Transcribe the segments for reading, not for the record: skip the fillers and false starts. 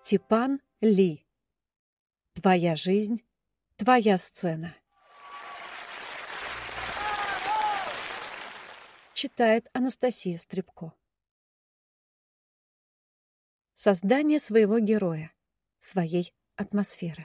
Степан Ли. Твоя жизнь, твоя сцена. Читает Анастасия Стребко. Создание своего героя, своей атмосферы.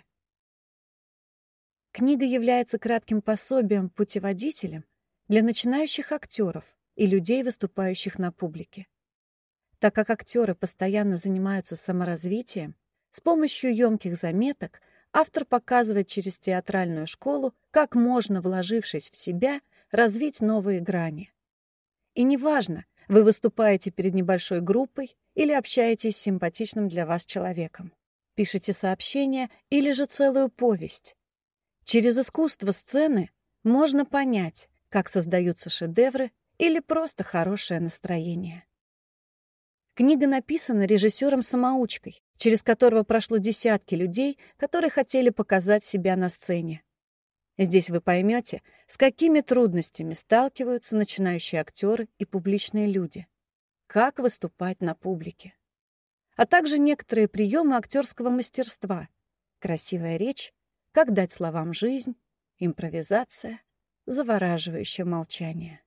Книга является кратким пособием, путеводителем для начинающих актеров и людей, выступающих на публике. Так как актеры постоянно занимаются саморазвитием, с помощью емких заметок автор показывает через театральную школу, как можно, вложившись в себя, развить новые грани. И неважно, вы выступаете перед небольшой группой или общаетесь с симпатичным для вас человеком, пишете сообщение или же целую повесть. Через искусство сцены можно понять, как создаются шедевры или просто хорошее настроение. Книга написана режиссером-самоучкой, через которого прошло десятки людей, которые хотели показать себя на сцене. Здесь вы поймете, с какими трудностями сталкиваются начинающие актеры и публичные люди, как выступать на публике, а также некоторые приемы актерского мастерства, красивая речь, как дать словам жизнь, импровизация, завораживающее молчание.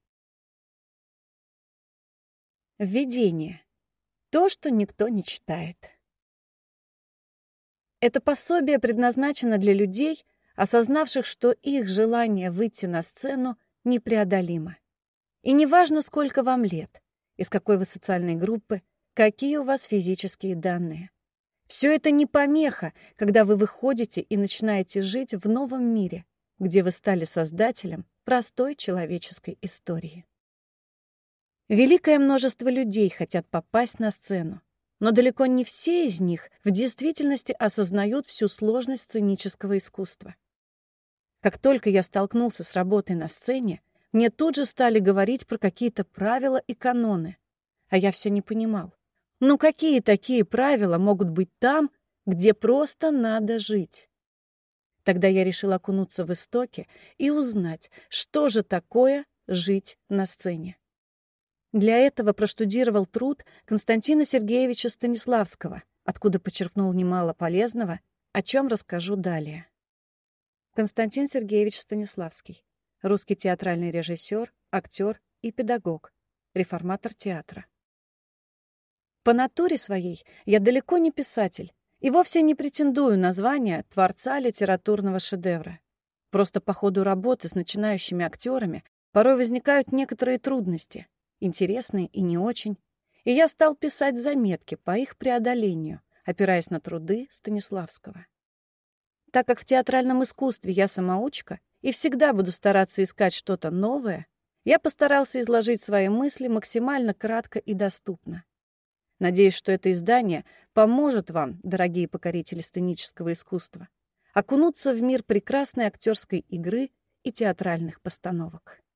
Введение. То, что никто не читает. Это пособие предназначено для людей, осознавших, что их желание выйти на сцену непреодолимо. И неважно, сколько вам лет, из какой вы социальной группы, какие у вас физические данные. Все это не помеха, когда вы выходите и начинаете жить в новом мире, где вы стали создателем простой человеческой истории. Великое множество людей хотят попасть на сцену, но далеко не все из них в действительности осознают всю сложность сценического искусства. Как только я столкнулся с работой на сцене, мне тут же стали говорить про какие-то правила и каноны, а я все не понимал. Ну какие такие правила могут быть там, где просто надо жить? Тогда я решил окунуться в истоки и узнать, что же такое жить на сцене. Для этого проштудировал труд Константина Сергеевича Станиславского, откуда почерпнул немало полезного, о чем расскажу далее. Константин Сергеевич Станиславский. Русский театральный режиссер, актер и педагог, реформатор театра. По натуре своей я далеко не писатель и вовсе не претендую на звание творца литературного шедевра. Просто по ходу работы с начинающими актерами порой возникают некоторые трудности, интересные и не очень, и я стал писать заметки по их преодолению, опираясь на труды Станиславского. Так как в театральном искусстве я самоучка и всегда буду стараться искать что-то новое, я постарался изложить свои мысли максимально кратко и доступно. Надеюсь, что это издание поможет вам, дорогие покорители сценического искусства, окунуться в мир прекрасной актерской игры и театральных постановок.